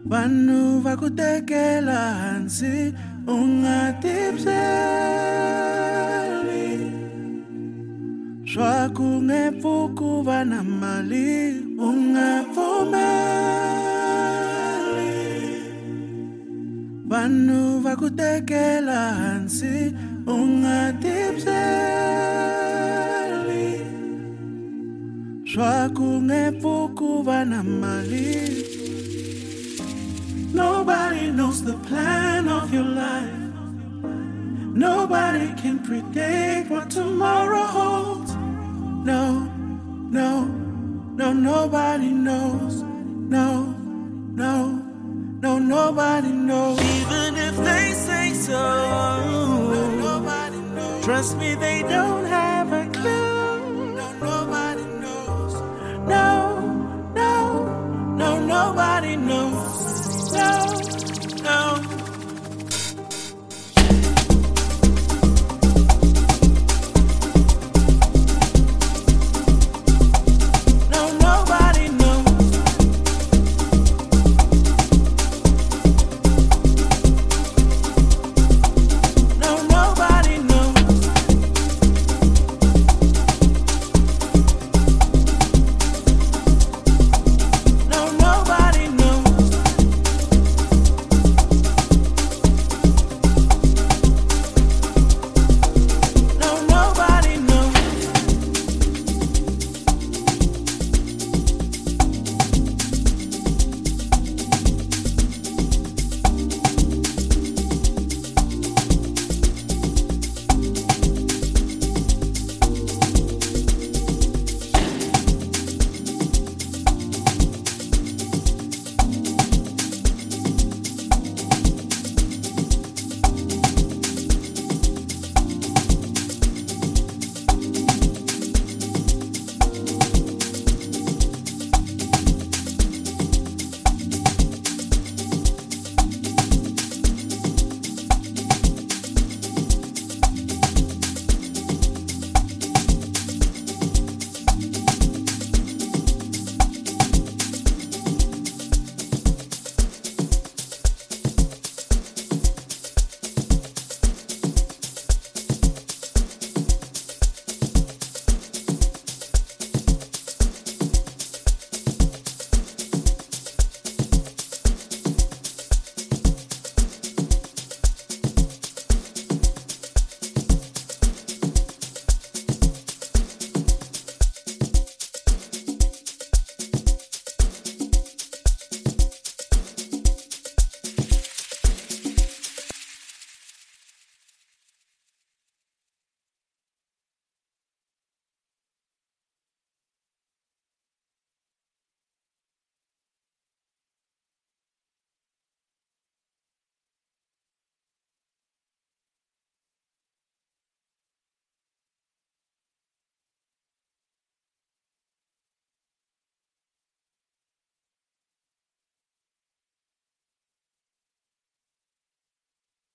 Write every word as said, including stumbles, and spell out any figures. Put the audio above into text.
vanhu va ku tekela hansi u nga tibyeli swa ku nge pfuki va na mali u nga pfumeli vanhu va ku tekela hansi u nga tibyeli swa ku nge pfuki va na mali. Nobody knows the plan of your life. Nobody can predict what tomorrow holds. No, no, no, nobody knows. No, no, no, nobody knows. Even if they say so, no, nobody knows. Trust me, they don't have